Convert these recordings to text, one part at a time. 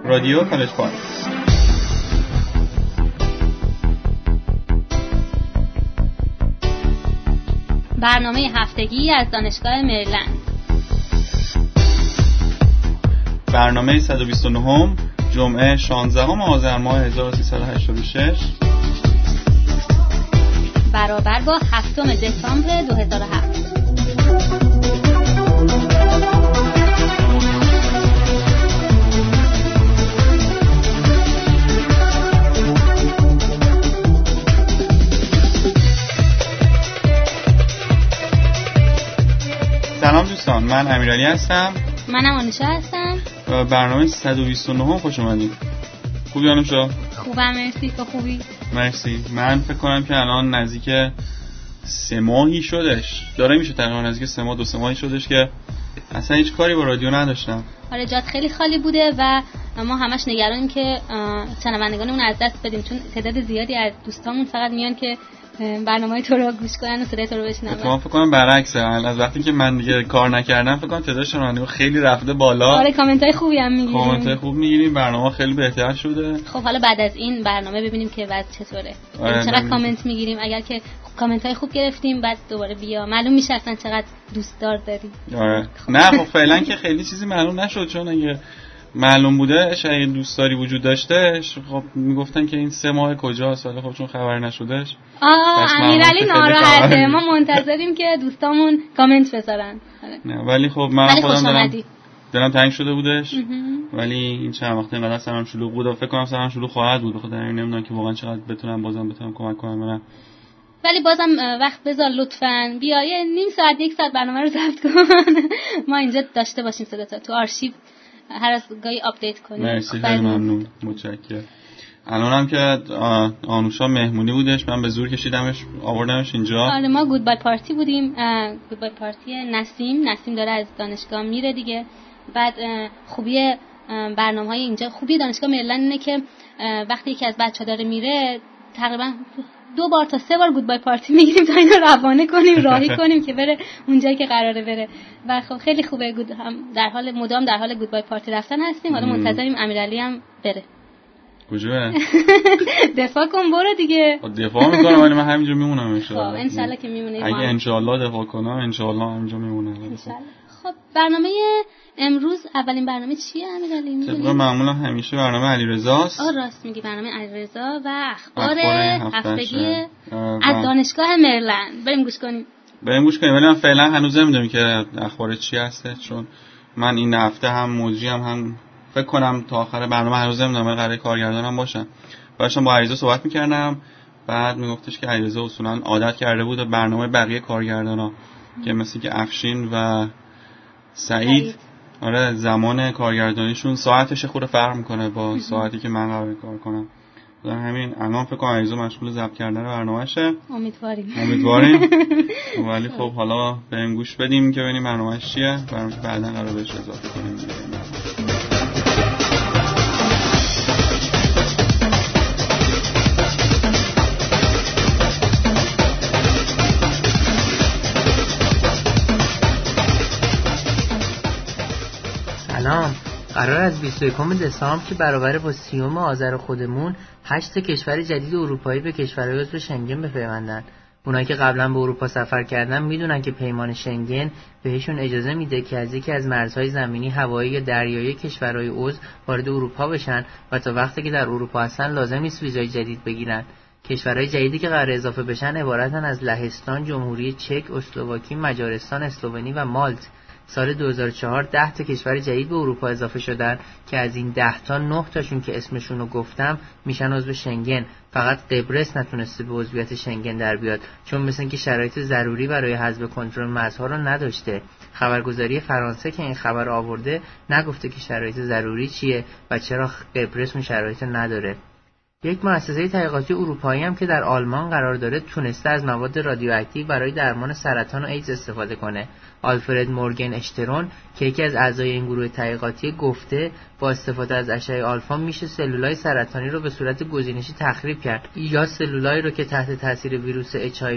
رادیو کالج پارک. برنامه هفتگی از دانشگاه مریلند. برنامه 129 جمعه 16 آذر ماه 1386 برابر با 7 دسامبر 2007. سلام دوستان، من امیرعلی هستم. منم آنوشا هستم. برنامه 129 خوش اومدید. خوبی آنوشا؟ خوبم مرسی. تو خوبی؟ مرسی. من فکر کنم که الان نزدیک 3 ماهی شدش، داره میشه تقریبا نزدیک 3 ماه 2 ماهی شدش که اصلا هیچ کاری با رادیو نداشتم. آره جات خیلی خالی بوده و ما همش نگرانیم که شنوندگانمون از دست بدیم، چون تعداد زیادی از دوستامون فقط میان که برنامه‌های تو رو گوش کنن و صدای تو رو بشنون. من فکر کنم برعکسه، از وقتی که من دیگه کار نکردم فکر کنم تعداد شنوندگان خیلی رفته بالا. آره کامنت‌های خوبی هم می‌گیریم. کامنت‌های خوب می‌گیریم، برنامه خیلی بهتر شده. خب حالا بعد از این برنامه ببینیم که وضع چطوره. چقدر کامنت می‌گیریم، اگر که کامنت‌های خوب گرفتیم بعد دوباره بیا معلوم میشه اصلا چقدر دوستدار داریم. آره نه خب فعلا که خیلی چیزی معلوم نشد، چون اگه معلوم بوده شاید دوستداری وجود داشته خب میگفتن که این 3 ماه کجاست، ولی خب چون خبر نشدهش امیرعلی ناراحته. ما منتظریم که دوستامون کامنت بذارن. نه ولی خب من خودم دلم تنگ شده بودش ولی این چند وقته اینقدر سرم شلوغ بود و فکر کنم سرم شلوغ خواهد بود، بخاطر این نمیدونم که واقعا چقدر بتونم کمک کنم برام. ولی بازم وقت بذار لطفاً بیا یه نیم ساعت 1 ساعت برنامه رو ضبط کن ما اینجا داشته باشیم صدا تو آرشیو هر از گاهی آپدیت کنیم. مرسی خیلی ممنون، متشکرم. الانم که آنوشا مهمونی بودش، من به زور کشیدمش آوردمش اینجا. آره ما گودبای پارتی بودیم، گودبای پارتی نسیم داره از دانشگاه میره دیگه. بعد خوبی برنامه‌های اینجا، خوبی دانشگاه مریلند اینه که وقتی یکی از بچه‌ها داره میره تقریبا 2 بار تا 3 بار گودبای پارتی میگیریم تا اینو روانه کنیم راهی کنیم که بره اونجایی که قراره بره و خب خیلی خوبه. هم در حال مدام در حال گودبای پارتی رفتن هستیم. حالا منتظریم امیرعلی هم بره. کجا بره؟ دفاع کن برو دیگه. دفاع میکنم ولی من همینجا میمونم ان شاء الله. خب ان شاء الله که میمونی. اگه ان شاء الله دفاع کنم ان شاء الله همینجا میمونم ان شاء الله. خب برنامه امروز اولین برنامه چیه امیرعلی؟ طبق معمولا همیشه برنامه علیرضاست. راست میگی، برنامه علیرضا و اخبار هفتگی از دانشگاه مریلند. بریم گوش کنیم ولی من فعلا هنوز نمیدونم که اخبار چی هسته، چون من این هفته هم موجی هم فکر کنم تا آخر برنامه هنوز نمیدونم قراره کارگردانم باشم. داشتم با علیرضا صحبت میکردم، بعد میگفتش که علیرضا اصولا عادت کرده بود برنامه بقیه کارگردانا که مثل که افشین و سعید آره زمان کارگردانیشون ساعتش خورده فرق میکنه با ساعتی که من قراره کار کنم. در همین الان فکر کنم علیرضا مشغول ضبط کردن برنامه‌شه. امیدواریم ولی خب حالا بریم گوش بدیم که ببینیم برنامه‌اش چیه، برنامه‌اش بعداً قراره بهش اضافه کنیم. قرار از 21 دسامبر که برابر با 30 آذر خودمون 8 کشور جدید اروپایی به کشورهای عضو شنگن بپیوندن. اونایی که قبلا به اروپا سفر کردن میدونن که پیمان شنگن بهشون اجازه میده که از یکی از مرزهای زمینی، هوایی یا دریایی کشورهای عضو وارد اروپا بشن و تا وقتی که در اروپا هستن لازم نیست ویزای جدید بگیرن. کشورهای جدیدی که قرار اضافه بشن عبارتن از لهستان، جمهوری چک، اسلواکی، مجارستان، اسلوونی و مالت. سال 2004 10 تا کشور جدید به اروپا اضافه شدن که از این 10 تا 9 تاشون که اسمشون رو گفتم میشن عضو شنگن. فقط قبرس نتونسته به عضویت شنگن در بیاد، چون مثل اینکه شرایط ضروری برای حذف کنترل مرزها رو نداشته. خبرگزاری فرانسه که این خبر آورده نگفته که شرایط ضروری چیه و چرا قبرس اون شرایط نداره. یک مؤسسه تحقیقاتی اروپایی هم که در آلمان قرار داره تونسته از مواد رادیواکتیو برای درمان سرطان و ایدز استفاده کنه. آلفرد مورگن اشترون که یکی از اعضای این گروه تحقیقاتی گفته با استفاده از اشعه آلفا میشه سلولای سرطانی رو به صورت گزینشی تخریب کرد، یا سلولایی رو که تحت تاثیر ویروس HIV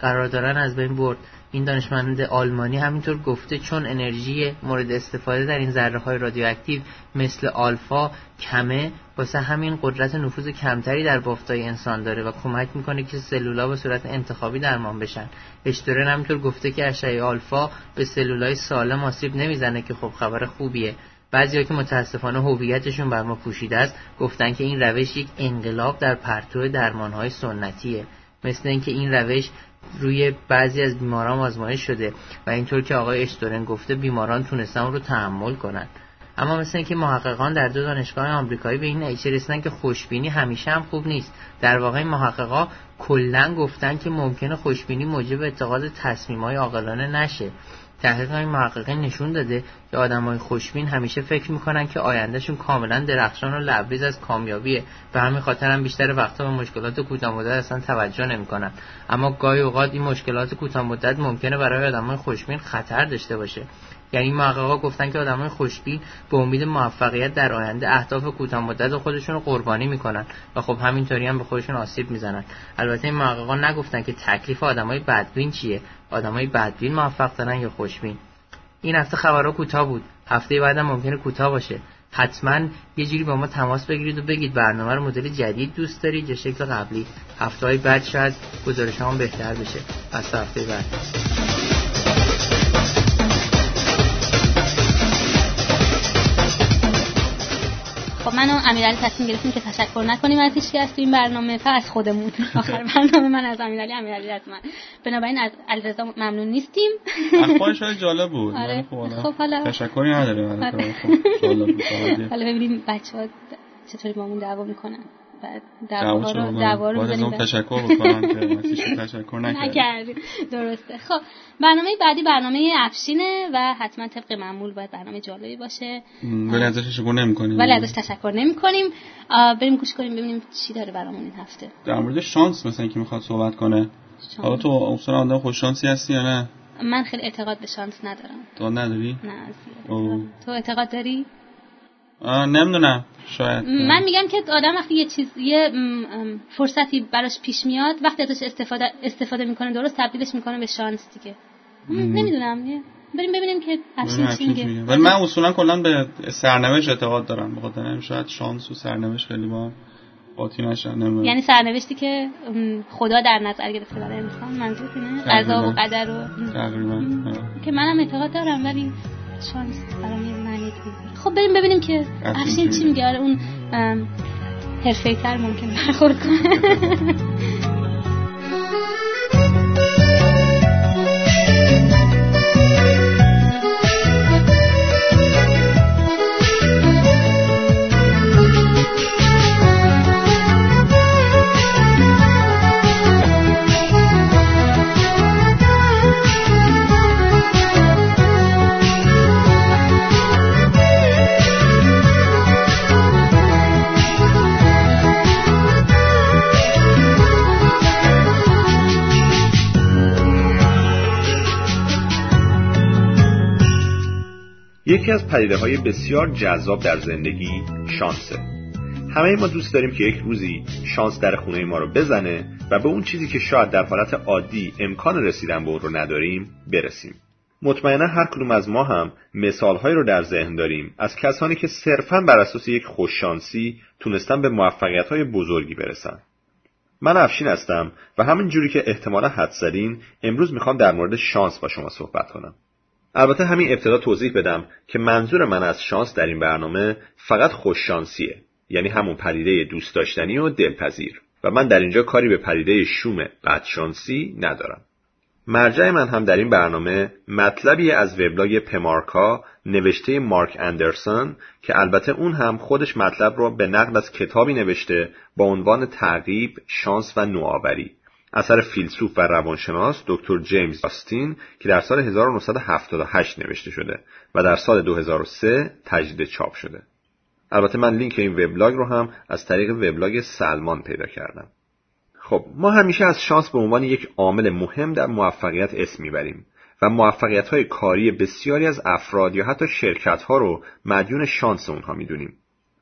قرار دارن از بین برد. این دانشمند آلمانی همینطور گفته چون انرژی مورد استفاده در این ذره‌های رادیواکتیو مثل آلفا کمه، واسه همین قدرت نفوذ کمتری در بافت‌های انسان داره و کمک میکنه که سلول‌ها به صورت انتخابی درمان بشن. اشتورن همینطور گفته که اشعه آلفا به سلول‌های سالم آسیب نمیزنه که خب خبر خوبیه. بعضیا که متاسفانه هویتشون بر ما پوشیده است گفتن که این روش یک انقلاب در پرتو درمان‌های سنتیه، مثل اینکه این روش روی بعضی از بیماران آزمایش شده و اینطور که آقای اشتورن گفته بیماران تونستن اون رو تحمل کنن. اما مثل اینکه محققان در 2 دانشگاه آمریکایی به این نتیجه رسیدن که خوشبینی همیشه هم خوب نیست. در واقع محققا کلاً گفتن که ممکنه خوشبینی موجب اتخاذ تصمیم‌های عاقلانه نشه. تحقیق این محققین نشون داده که آدمای خوشبین همیشه فکر میکنن که آیندهشون کاملا درخشان و لبریز از کامیابیه، به همین خاطر هم بیشتر وقتا به مشکلات کوتاه مدت اصلا توجه نمیکنن. اما گاهی اوقات این مشکلات کوتاه مدت ممکنه برای آدمای خوشبین خطر داشته باشه. یعنی محققا گفتن که آدمای خوشبین به امید موفقیت در آینده اهداف کوتاه مدت خودشون رو قربانی میکنن و خب همینطوری هم به خودشون آسیب میزنن. البته این محققا نگفتن که تکلیف آدمای بدبین چیه، آدمای بدبین موفق ترن یا خوشبین. این هفته خبرها کوتاه بود، هفته بعدم ممکنه کوتاه باشه. حتما یه جوری با ما تماس بگیرید و بگید برنامه رو مدل جدید دوست دارید یا شکل قبلی. هفته‌های بعد شاید گزارشام بهتر بشه. از هفته بعد. خب من و امیرعلی تصمیم گرفتیم که تشکر نکنیم از هیچ کس تو این برنامه، فقط خودمون. آخر برنامه من از امیرعلی از من. بنابراین از علیرضا ممنون نیستیم. اخبارش خیلی جالب بود. آره. خب حالا تشکری نداریم. آره. خب جالب بود. حالا ببینیم بچه‌ها چطوری با همون دعوا میکنن. دعوا رو بزنیم. تشکر بکنم که مسیح تشکر نکردید. درسته. خب برنامه بعدی برنامه افشینه و حتما طبق معمول باید برنامه جالبی باشه. ولی ازش تشکر نمی‌کنیم. ولی ازش تشکر نمی‌کنیم. بریم گوش کنیم ببینیم چی داره برامون این هفته. در مورد شانس مثلا که میخواد صحبت کنه. حالا تو اصلا آدم خوش شانسی هستی یا نه؟ من خیلی اعتقاد به شانس ندارم. تو نداری؟ نه. تو اعتقاد داری؟ نمیدونم شاید. من میگم که آدم وقتی یه فرصتی براش پیش میاد وقتی ازش استفاده میکنه درست تبدیلش میکنه به شانس دیگه. نمیدونم. بریم ببینیم که افشین چی میگه. ولی من اصولا کلا به سرنوشت اعتقاد دارم. بخاطر شاید شانس و سرنوشت خیلی با قاطی نشن. یعنی سرنوشتی که خدا در نظر گرفته برای انسان، منظور اینه قضا و قدر و تقریبا که منم اعتقاد دارم ولی شانس برام یه معنی دیگه. خب بریم ببینیم که افشین چی میگه. اون حرفه‌ای‌تر ممکن برخورد کنه. یکی از پدیده‌های بسیار جذاب در زندگی شانسه. همه ما دوست داریم که یک روزی شانس در خونه ما رو بزنه و به اون چیزی که شاید در حالت عادی امکان رسیدن به اون رو نداریم برسیم. مطمئنا هر کدوم از ما هم مثال‌هایی رو در ذهن داریم از کسانی که صرفاً بر اساس یک خوششانسی تونستن به موفقیت‌های بزرگی برسن. من افشین هستم و همین جوری که احتمالاً حدس زدین امروز میخوام در مورد شانس با شما صحبت کنم. البته همین ابتدا توضیح بدم که منظور من از شانس در این برنامه فقط خوششانسیه، یعنی همون پدیده دوست داشتنی و دلپذیر و من در اینجا کاری به پدیده شوم بدشانسی ندارم. مرجع من هم در این برنامه مطلبی از وبلاگ پمارکا نوشته مارک اندرسون که البته اون هم خودش مطلب رو به نقل از کتابی نوشته با عنوان تعقیب، شانس و نوآوری، اثر فیلسوف و روانشناس دکتر جیمز آستین که در سال 1978 نوشته شده و در سال 2003 تجدید چاپ شده. البته من لینک این وبلاگ رو هم از طریق وبلاگ سلمان پیدا کردم. خب ما همیشه از شانس به عنوان یک عامل مهم در موفقیت اسم میبریم و موفقیت‌های کاری بسیاری از افراد یا حتی شرکت‌ها رو مدیون شانس اونها میدونیم.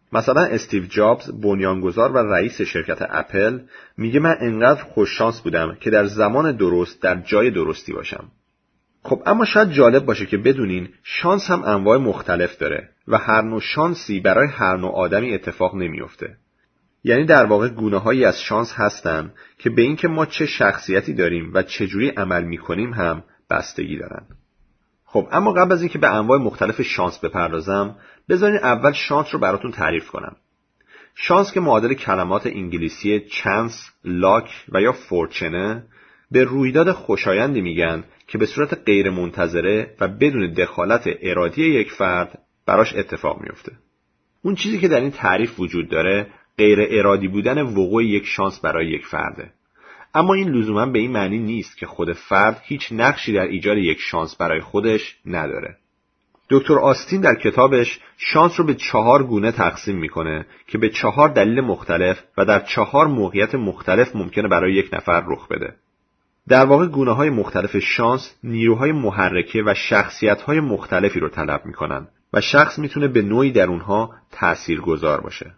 مثلا استیو جابز، بنیانگذار و رئیس شرکت اپل، میگه من انقدر خوششانس بودم که در زمان درست در جای درستی باشم. خب اما شاید جالب باشه که بدونین شانس هم انواع مختلف داره و هر نوع شانسی برای هر نوع آدمی اتفاق نمیفته. یعنی در واقع گونه‌هایی از شانس هستن که به این که ما چه شخصیتی داریم و چجوری عمل میکنیم هم بستگی دارن. خب اما قبل از اینکه به انواع مختلف شانس بپردازم، بذارین اول شانس رو براتون تعریف کنم. شانس که معادل کلمات انگلیسی چانس، لاک و یا فورچنه، به رویداد خوشایندی میگن که به صورت غیر منتظره و بدون دخالت ارادی یک فرد براش اتفاق میفته. اون چیزی که در این تعریف وجود داره غیر ارادی بودن وقوع یک شانس برای یک فرده. اما این لزوما به این معنی نیست که خود فرد هیچ نقشی در ایجاد یک شانس برای خودش نداره. دکتر آستین در کتابش شانس رو به 4 گونه تقسیم میکنه که به 4 دلیل مختلف و در 4 موقعیت مختلف ممکنه برای یک نفر رخ بده. در واقع گونه‌های مختلف شانس نیروهای محرکه و شخصیت‌های مختلفی رو طلب میکنن و شخص میتونه به نوعی در اونها تاثیرگذار باشه.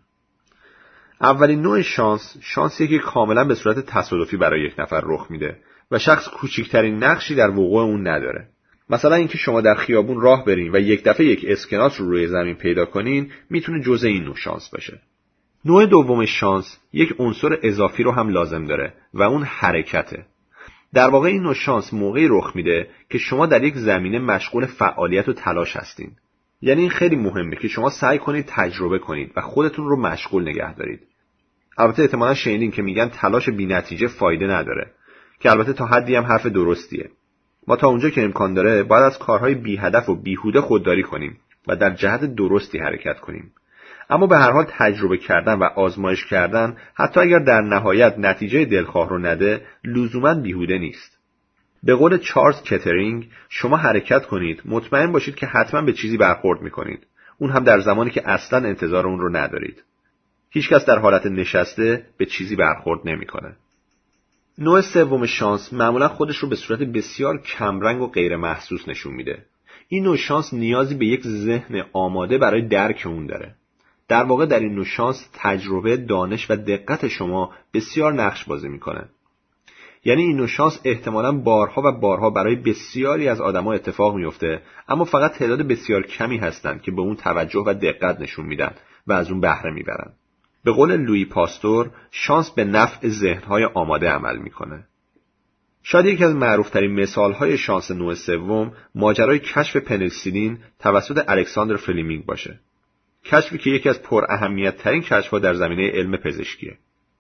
اولین نوع شانسیه که کاملا به صورت تصادفی برای یک نفر رخ میده و شخص کوچکترین نقشی در وقوع اون نداره. مثلا اینکه شما در خیابون راه برین و یک دفعه یک اسکناس رو روی زمین پیدا کنین میتونه جزء این نوع شانس باشه. نوع دوم شانس یک عنصر اضافی رو هم لازم داره و اون حرکته. در واقع این نوع شانس موقعی رخ میده که شما در یک زمینه مشغول فعالیت و تلاش هستین. یعنی این خیلی مهمه که شما سعی کنید تجربه کنید و خودتون رو مشغول نگه دارید. البته احتمالاً شنیدین که میگن تلاش بی‌نتیجه فایده نداره، که البته تا حدی هم حرف درستیه. ما تا اونجا که امکان داره باید از کارهای بی هدف و بیهوده خودداری کنیم و در جهت درستی حرکت کنیم. اما به هر حال تجربه کردن و آزمایش کردن حتی اگر در نهایت نتیجه دلخواه رو نده لزوماً بیهوده نیست. به قول چارلز کترینگ شما حرکت کنید، مطمئن باشید که حتما به چیزی برخورد میکنید، اون هم در زمانی که اصلاً انتظار اون رو ندارید. هیچ کس در حالت نشسته به چیزی برخورد نمیکنه. نوع سوم شانس معمولا خودش رو به صورت بسیار کمرنگ و غیر محسوس نشون میده. این نوع شانس نیازی به یک ذهن آماده برای درک اون داره. در واقع در این نوع شانس تجربه، دانش و دقت شما بسیار نقش بازی میکنه. یعنی این نوع شانس احتمالاً بارها و بارها برای بسیاری از آدم‌ها اتفاق میفته، اما فقط تعداد بسیار کمی هستند که به اون توجه و دقت نشون میدن و از اون بهره میبرن. به قول لویی پاستور شانس به نفع ذهن‌های آماده عمل میکنه. شاید یکی از معروفترین مثال‌های شانس نوع سوم ماجرای کشف پنیسیلین توسط الکساندر فلمینگ باشه. کشفی که یکی از پر اهمیت ترین کشف‌ها در زمینه علم پزشکیه.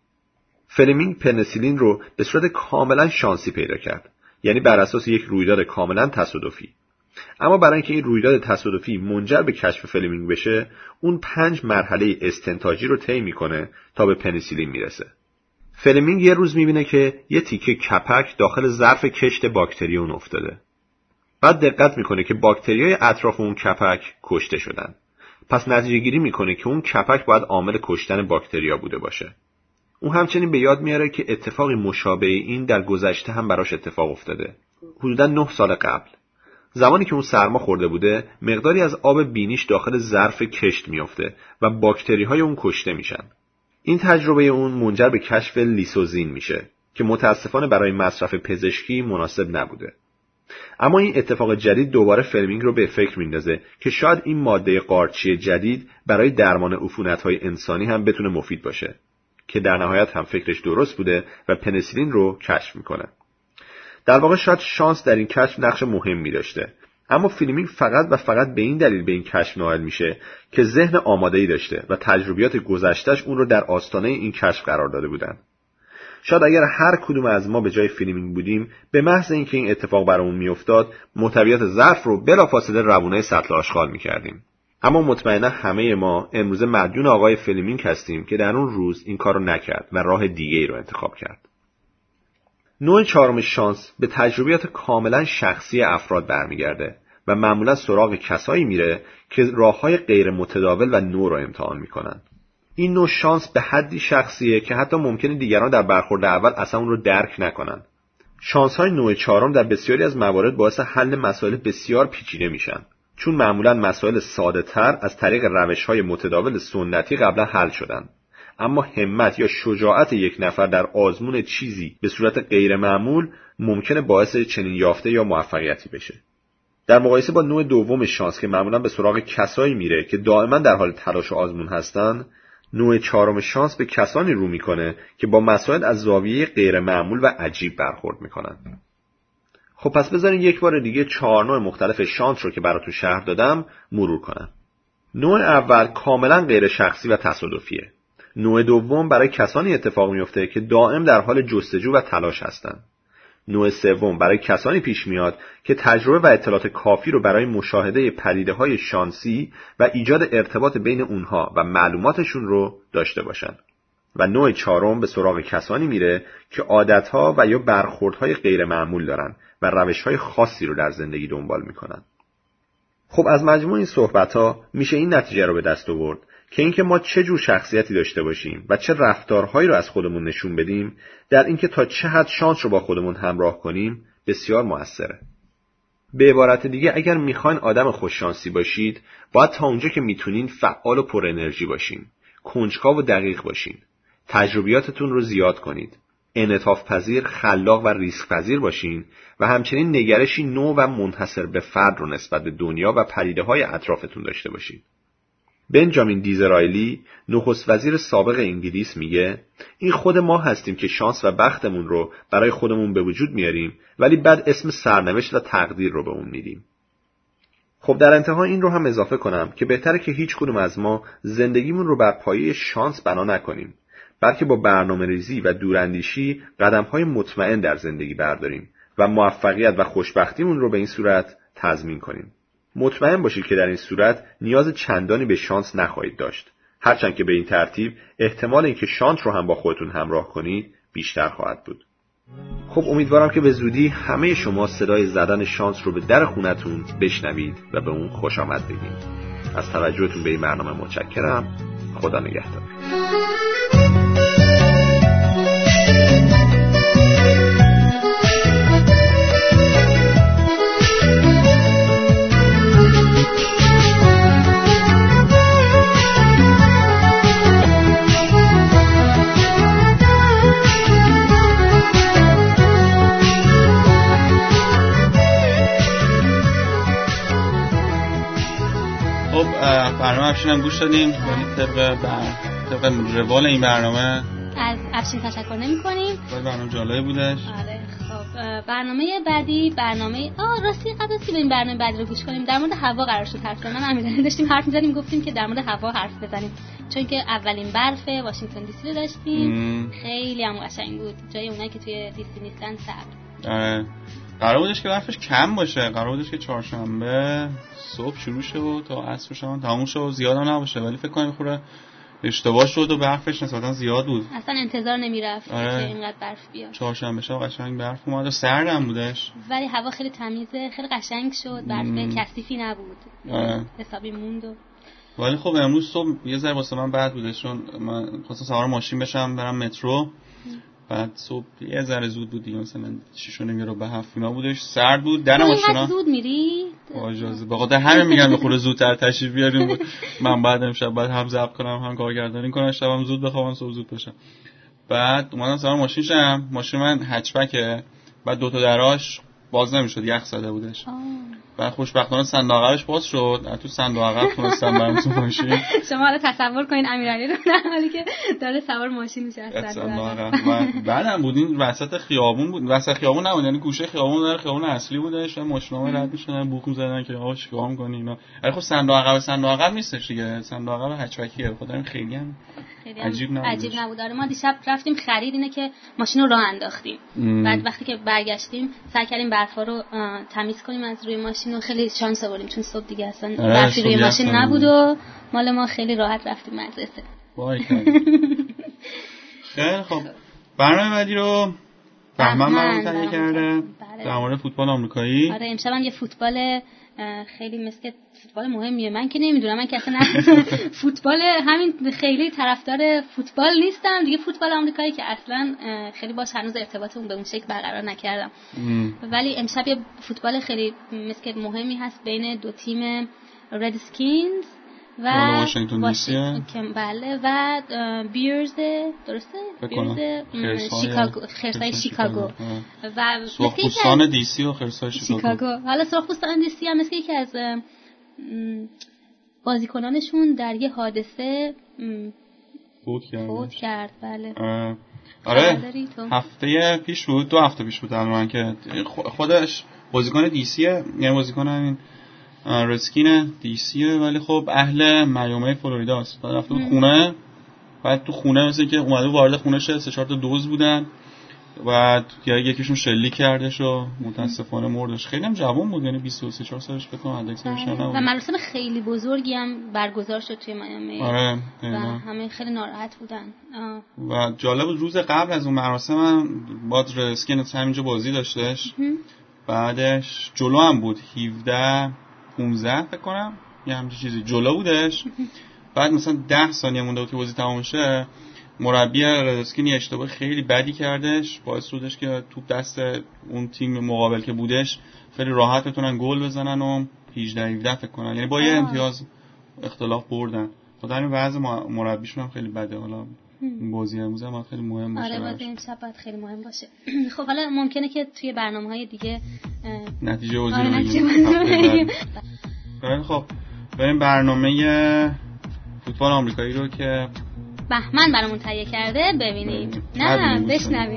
فلمینگ پنیسیلین رو به صورت کاملا شانسی پیدا کرد، یعنی بر اساس یک رویداد کاملا تصادفی. اما برای اینکه این رویداد تصادفی منجر به کشف فلمینگ بشه، اون 5 مرحله استنتاجی رو طی میکنه تا به پنیسیلین میرسه. فلمینگ یه روز میبینه که یه تیکه کپک داخل ظرف کشت باکتری اون افتاده. بعد دقت میکنه که باکتریای اطراف اون کپک کشته شدن. پس نتیجه گیری میکنه که اون کپک باید عامل کشتن باکتریا بوده باشه. اون همچنین به یاد میاره که اتفاقی مشابه این در گذشته هم براش اتفاق افتاده. حدوداً 9 سال قبل. زمانی که اون سرما خورده بوده، مقداری از آب بینیش داخل ظرف کشت میفته و باکتری‌های اون کشته میشن. این تجربه اون منجر به کشف لیسوزین میشه که متاسفانه برای مصرف پزشکی مناسب نبوده. اما این اتفاق جدید دوباره فلمینگ رو به فکر میندازه که شاید این ماده قارچی جدید برای درمان عفونت‌های انسانی هم بتونه مفید باشه، که در نهایت هم فکرش درست بوده و پنیسیلین رو کشف میکنه. در واقع شاید شانس در این کشف نقش مهمی داشته، اما فلمینگ فقط و فقط به این دلیل به این کشف نائل میشه که ذهن آماده‌ای داشته و تجربیات گذشته‌اش اون رو در آستانه این کشف قرار داده بودن. شاید اگر هر کدوم از ما به جای فلمینگ بودیم، به محض اینکه این اتفاق برامون میافتاد، محتویات ظرف رو بلافاصله روونه سطل آشغال میکردیم. اما مطمئنا همه ما امروز مدیون آقای فلمینگ هستیم که در اون روز این کارو نکرد و راه دیگه‌ای رو انتخاب کرد. نوع چهارم شانس به تجربیات کاملا شخصی افراد برمیگرده و معمولا سراغ کسایی میره که راههای غیر متداول و نو رو امتحان میکنن. این نوع شانس به حدی شخصیه که حتی ممکنه دیگران در برخورد اول اصلا اون رو درک نکنن. شانس های نوع چهارم در بسیاری از موارد باعث حل مسائل بسیار پیچیده میشن. چون معمولاً مسائل ساده‌تر از طریق روش‌های متداول سنتی قبلا حل شدن. اما همت یا شجاعت یک نفر در آزمون چیزی به صورت غیر معمول ممکنه باعث چنین یافته یا موفقیتی بشه. در مقایسه با نوع دوم شانس که معمولاً به سراغ کسایی میره که دائما در حال تلاش و آزمون هستن، نوع چهارم شانس به کسانی رو میکنه که با مسائل از زاویه غیر معمول و عجیب برخورد میکنن. خب پس بذارین یک بار دیگه 4 نوع مختلف شانس رو که براتون شرح دادم مرور کنم. نوع اول کاملا غیر شخصی و تصادفیه. نوع دوم برای کسانی اتفاق میفته که دائم در حال جستجو و تلاش هستن. نوع سوم برای کسانی پیش میاد که تجربه و اطلاعات کافی رو برای مشاهده پدیده‌های شانسی و ایجاد ارتباط بین اونها و معلوماتشون رو داشته باشن. و نوع چهارم به سراغ کسانی میره که عادتها و یا برخوردهای غیر معمول دارن و روشهای خاصی رو در زندگی دنبال میکنن. خب از مجموع این صحبت‌ها میشه این نتیجه رو به دست آورد که اینکه ما چه جور شخصیتی داشته باشیم و چه رفتارهایی رو از خودمون نشون بدیم در اینکه تا چه حد شانس رو با خودمون همراه کنیم بسیار موثره. به عبارت دیگه اگر میخواین آدم خوششانسی باشید باید تا اونجا که میتونین فعال و پر انرژی باشین، کنجکاو و دقیق باشین، تجربیاتتون رو زیاد کنید، انعطاف پذیر، خلاق و ریسک پذیر باشین و همچنین نگرشی نو و منحصر به فرد رو نسبت به دنیا و پدیده‌های اطرافتون داشته باشین. بنجامین دیزرایلی، نخست وزیر سابق انگلیس میگه این خود ما هستیم که شانس و بختمون رو برای خودمون به وجود میاریم ولی بعد اسم سرنوشت و تقدیر رو به اون میدیم. خب در انتها این رو هم اضافه کنم که بهتره که هیچ کدوم از ما زندگیمون رو بر پایه شانس بنا نکنیم، بلکه با برنامه‌ریزی و دوراندیشی قدم‌های مطمئن در زندگی برداریم و موفقیت و خوشبختیمون رو به این صورت تضمین کنیم. مطمئن باشید که در این صورت نیاز چندانی به شانس نخواهید داشت، هرچند که به این ترتیب احتمال اینکه شانس رو هم با خودتون همراه کنید بیشتر خواهد بود. خب امیدوارم که به زودی همه شما صدای زدن شانس رو به در خونتون بشنوید و به اون خوش آمد بگید. از توجهتون به این برنامه متشکرم. خدا نگهدار. برنامه افشین هم گوش دادیم، ولی طبق روال این برنامه از افشین تشکر نمی کنیم. برنامه جالب بودش. آره خب برنامه بعدی راستی قبل از که این برنامه بعدی رو گوش کنیم در مورد هوا قرار شد حرف بزنیم. من امیدوارم داشتیم حرف می‌زدیم گفتیم که در مورد هوا حرف بزنیم چون که اولین برف واشنگتن دی سی رو داشتیم. خیلی هم قشنگ بود، جای اونایی که توی دی سی نیستن سرد. آره قرار بودش که برفش کم باشه، قرار بودش که چهارشنبه صبح شروع شه و تا عصر شام تموم شه و زیاد هم نباشه، ولی فکر کنم خوره اشتباه شد و برفش نسبتا زیاد بود. اصلا انتظار نمیرفت که اینقدر برف بیاد. چهارشنبه شب قشنگ برف اومد و سرد هم بودش ولی هوا خیلی تمیزه، خیلی قشنگ شد، برف کثیفی نبود. حسابی موند. ولی خب امروز صبح یه ذره واسه من بد بوده چون من خواستم سوار ماشین بشم برم مترو، بعد صبح یه ذره زود بود دیگه، مثلا 6:30 رو به 7 اینا بودش، سرد بود. در ماشینا زود میری؟ اجازه بخاطر همین میگم به خود زودتر تشریف بیاریم. من بعد امشب بعد هم ضبط کنم هم کارگردانی کنم، شبم زود بخوابم صبح زود باشم. بعد اومدم سوار ماشین شدم، ماشین من هچبکه، بعد دو تا دراش باز نمیشد، یخ زده بودش. بعد خوشبختانه صندوق عقبش باز شد، تو صندوق عقب تونستم برم تو ماشین. شما حالا تصور کنین امیرعلی رو در حالی که داره سوار ماشین میشه از صندوق عقب. بعدم بودین وسط خیابون بود، وسط خیابون نبود، یعنی گوشه خیابون داره، خیابون اصلی بودش و ماشین‌ها رد می‌شدن بوق می‌زدن که آقا چیکار می‌کنی اینا. ولی خب صندوق عقب نیستش دیگه، صندوق عقب هچبکیه. خدا خیلی هم عجیب نبود. آره ما دیشب رفتیم خرید، اینه که ماشین رو راه انداختیم. بعد وقتی که برگشتیم سعی کردیم برفا رو تمیز کنیم از روی ماشین و خیلی شانس آوردیم چون صبح دیگه اصلا برفی روی ماشین نبود و مال ما خیلی راحت رفتیم مدرسه. خیلی خب برنامه بعدی رو بهمن برام تهیه کرده در مورد فوتبال آمریکایی. آره امشب هم یه فوتبال خیلی مثل فوتبال مهمیه. من که نمیدونم، من که اصلا فوتبال همین خیلی طرفدار فوتبال نیستم دیگه. فوتبال آمریکایی که اصلا خیلی باش هنوز ارتباطمون به اون شکل برقرار نکردم. ولی امشب یه فوتبال خیلی مثل مهمی هست بین دو تیم ردسکینز و واشنگتن دی سی. بله، و بیرز، درسته؟ بیرز شیکاگو، خرسای شیکاگو و سرخپوستان دی سی و خرسای شیکاگو. حالا سرخپوستان دی سی هم مثل یکی از بازیکنانشون در یه حادثه فوت کرد. بله. آره هفته پیش بود، 2 هفته پیش بود الان که خودش بازیکن دی سی، یعنی بازیکن همین رسکین دی سی، ولی خب اهل میامی فلوریدا است. بعد رفته بود خونه، بعد تو خونه مثل که اومده وارد خونه شه، 3-4 تا دوز بودن و یکیشون شلیک کردش و متاسفانه مردش. خیلی هم جوان بود، یعنی 23-4 سالش فکر کنم حداکثر نبود. و مراسم خیلی بزرگی هم برگزار شد توی میامی. آره و همه خیلی ناراحت بودن. و جالب بود روز قبل از اون مراسم هم با رسکین همینجا بازی داشتش. بعدش جلو هم بود 17-15 فکر کنم یه همچین چیزی جلو بودش. بعد مثلا 10 ثانیه مونده بود که بازی تمام شه، مربی رسکین یه اشتباه خیلی بدی کردش، باعث شدش که توپ دست اون تیم مقابل که بودش خیلی راحت بتونن گل بزنن و 18-17 فکر کنم، یعنی با یه امتیاز اختلاف بردن. خاطر این وضع مربیشون هم خیلی بده. حالا بازی امروز هم خیلی مهم باشه. آره بازی امشب باید خیلی مهم باشه. خب حالا ممکنه که توی برنامه‌های دیگه نتیجه بگیریم. خب بریم برنامه فوتبال آمریکایی رو که بهمن برامون تهیه کرده ببینیم. نه بشنویم.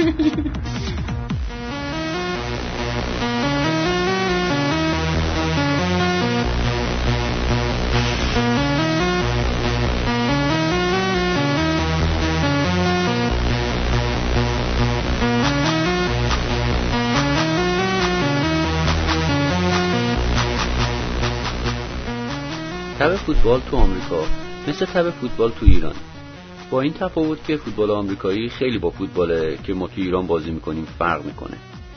تب فوتبال تو آمریکا مثل تب فوتبال تو ایران، با این تفاوت که فوتبال آمریکایی خیلی با فوتبال که ما تو ایران بازی میکنیم فرق میکنه.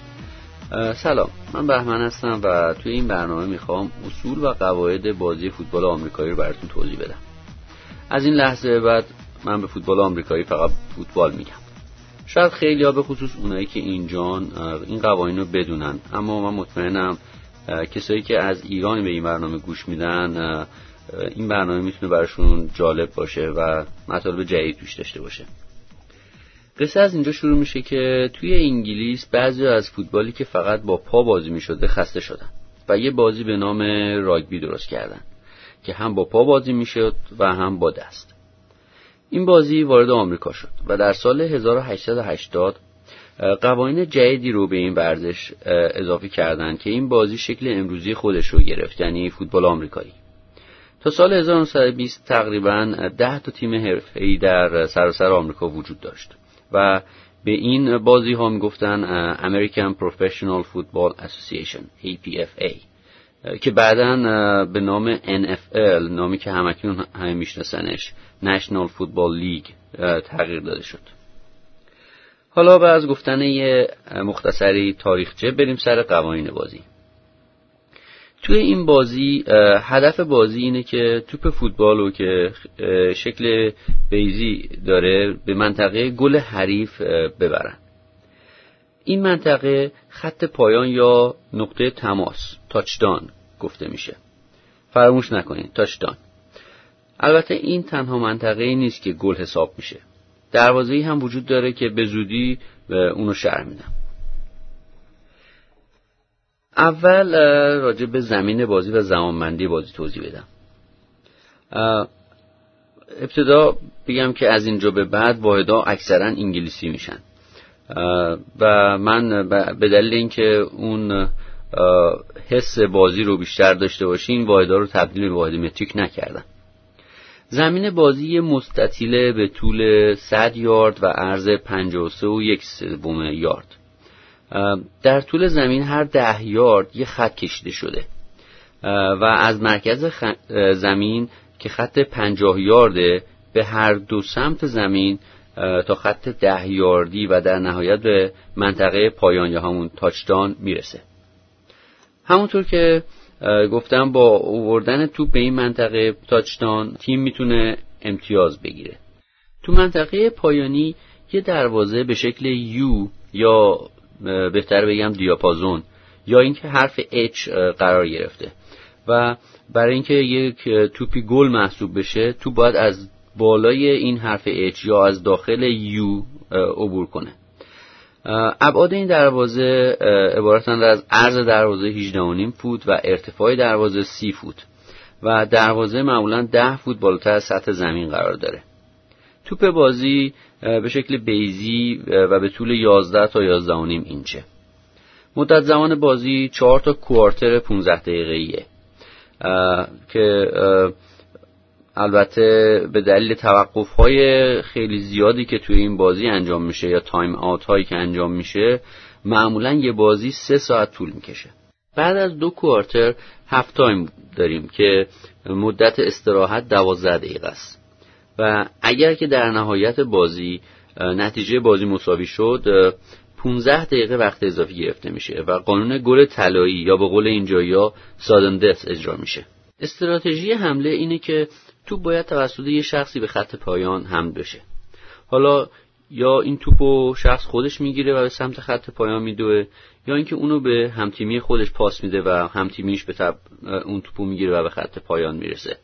سلام، من بهمن هستم و توی این برنامه میخوام اصول و قواعد بازی فوتبال آمریکایی رو براتون توضیح بدم. از این لحظه بعد من به فوتبال آمریکایی فقط فوتبال میگم. شاید خیلی‌ها به خصوص اونایی که اینجان این قوانین رو بدونن، اما من مطمئنم کسایی که از ایران به این برنامه گوش میدن این برنامه میتونه براشون جالب باشه و مطالب جدید توش داشته باشه. قصه از اینجا شروع میشه که توی انگلیس بعضی از فوتبالی که فقط با پا بازی میشده خسته شدن و یه بازی به نام راگبی درست کردن که هم با پا بازی میشد و هم با دست. این بازی وارد آمریکا شد و در سال 1880 قوانین جدیدی رو به این ورزش اضافه کردن که این بازی شکل امروزی خودش رو گرفت، یعنی فوتبال آمریکایی. تا سال 1920 تقریباً 10 تا تیم حرفه‌ای در سراسر آمریکا وجود داشت و به این بازی ها میگفتن American Professional Football Association APFA که بعداً به نام NFL، نامی که همکنون همه میشناسنش، National Football League، تغییر داده شد. حالا بعد از گفتن یه مختصری تاریخچه بریم سر قوانین بازی. توی این بازی هدف بازی اینه که توپ فوتبال رو که شکل بیضی داره به منطقه گل حریف ببرن. این منطقه خط پایان یا نقطه تماس، تاچدان گفته میشه. فراموش نکنید تاچدان. البته این تنها منطقه‌ای نیست که گل حساب میشه. دروازه‌ای هم وجود داره که به زودی اونو شرح میدم. اول راجع به زمین بازی و زمانبندی بازی توضیح بدم. ابتدا بگم که از اینجا به بعد واحدها اکثرا انگلیسی میشن و من به دلیل اینکه اون حس بازی رو بیشتر داشته باشین واحدها رو تبدیل به واحد متریک نکردم. زمین بازی مستطیل به طول 100 یارد و عرض 53.1 یارد. در طول زمین هر 10 یارد یه خط کشیده شده و از مرکز زمین که خط 50 یارده به هر دو سمت زمین تا خط 10 یاردی و در نهایت به منطقه پایان یا همون تاچدان میرسه. همونطور که گفتم با آوردن توپ به این منطقه تاچداون تیم میتونه امتیاز بگیره. تو منطقه پایانی یه دروازه به شکل یو یا بهتر بگم دیاپازون یا اینکه حرف H قرار گرفته و برای اینکه یک توپی گل محسوب بشه توپ باید از بالای این حرف H یا از داخل یو عبور کنه. ابعاد این دروازه عبارتند از عرض دروازه 18.5 فوت و ارتفاع دروازه 30 فوت و دروازه معمولا 10 فوت بالاتر از سطح زمین قرار داره. توپ بازی به شکل بیضی و به طول 11 تا 11.5 اینچه. مدت زمان بازی 4 تا کوارتر 15 دقیقه‌ایه که البته به دلیل توقف‌های خیلی زیادی که توی این بازی انجام میشه یا تایم آوت هایی که انجام میشه معمولا یه بازی 3 ساعت طول میکشه. بعد از 2 کوارتر هاف تایم داریم که مدت استراحت 12 دقیقه است و اگر که در نهایت بازی نتیجه بازی مساوی شد 15 دقیقه وقت اضافی گرفته میشه و قانون گل طلایی یا به قول اینجایا سادن دث اجرا میشه. استراتژی حمله اینه که توپ باید توسط یه شخصی به خط پایان حمل بشه. حالا یا این توپو شخص خودش میگیره و به سمت خط پایان میدوه یا اینکه اونو به همتیمی خودش پاس میده و همتیمیش به اون توپو میگیره و به خط پایان میرسه.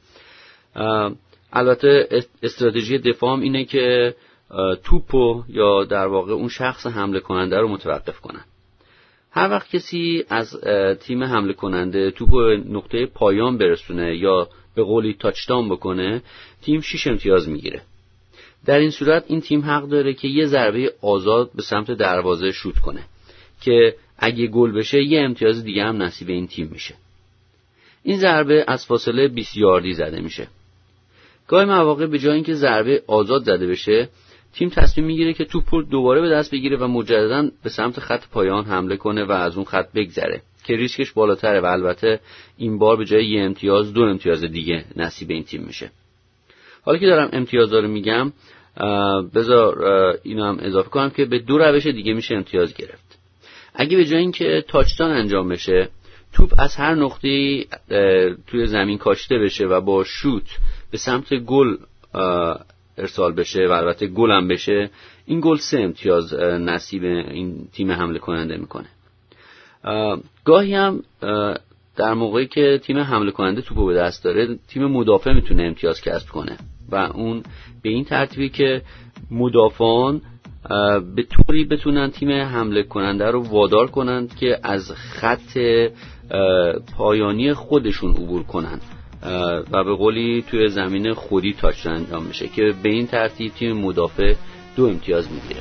البته استراتژی دفاع هم اینه که توپو یا در واقع اون شخص حمله کننده رو متوقف کنن. هر وقت کسی از تیم حمله کننده توپو نقطه پایان برسونه یا به قولی تاچداون بکنه تیم 6 امتیاز میگیره. در این صورت این تیم حق داره که یه ضربه آزاد به سمت دروازه شوت کنه که اگه گل بشه یه امتیاز دیگه هم نصیب این تیم میشه. این ضربه از فاصله 20 یاردی زده میشه. گاهی مواقع به جای اینکه ضربه آزاد زده بشه تیم تصمیم میگیره که توپ رو دوباره به دست بگیره و مجددا به سمت خط پایان حمله کنه و از اون خط بگذره که ریسکش بالاتره و البته این بار به جای یه امتیاز 2 امتیاز دیگه نصیب این تیم میشه. حالا که دارم امتیازا رو میگم بذار اینو هم اضافه کنم که به 2 روش دیگه میشه امتیاز گرفت. اگه به جای اینکه تاچداون انجام بشه توپ از هر نقطه‌ای توی زمین کاشته بشه و با شوت به سمت گل ارسال بشه و البته گل هم بشه این گل 3 امتیاز نصیب این تیم حمله کننده میکنه. گاهی هم در موقعی که تیم حمله کننده توپو به دست داره تیم مدافع میتونه امتیاز کسب کنه و اون به این ترتیبی که مدافعان به طوری بتونن تیم حمله کننده رو وادار کنند که از خط پایانی خودشون عبور کنن و به قولی توی زمین خودی تاچداون انجام بشه که به این ترتیب تیم مدافع 2 امتیاز میگیره.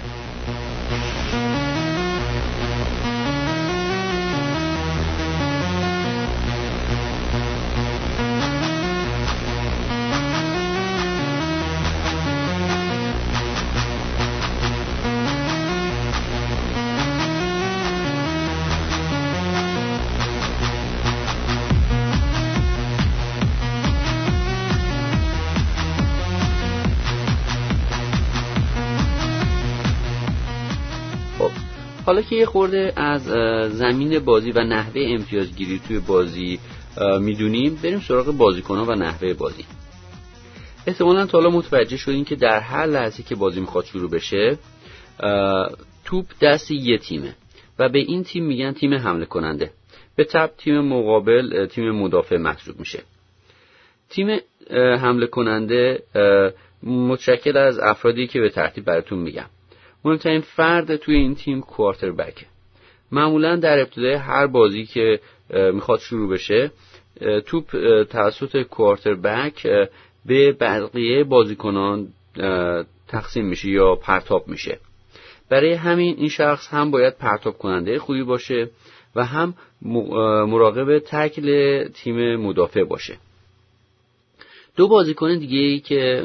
حالا که یه خورده از زمین بازی و نحوه امتیازگیری توی بازی میدونیم بریم سراغ بازیکن‌ها و نحوه بازی. احتمالاً تا حالا متوجه شدین که در هر لحظه که بازی میخواد شروع بشه توپ دست یه تیمه و به این تیم میگن تیم حمله کننده. به تبع تیم مقابل تیم مدافع محسوب میشه. تیم حمله کننده متشکل از افرادی که به ترتیب براتون میگم. مهمترین فرد توی این تیم کوارتربکه. معمولا در ابتدای هر بازی که میخواد شروع بشه توپ توسط کوارتربک به بقیه بازیکنان تقسیم میشه یا پرتاب میشه. برای همین این شخص هم باید پرتاب کننده خوبی باشه و هم مراقب تکل تیم مدافع باشه. 2 بازیکن دیگه ای که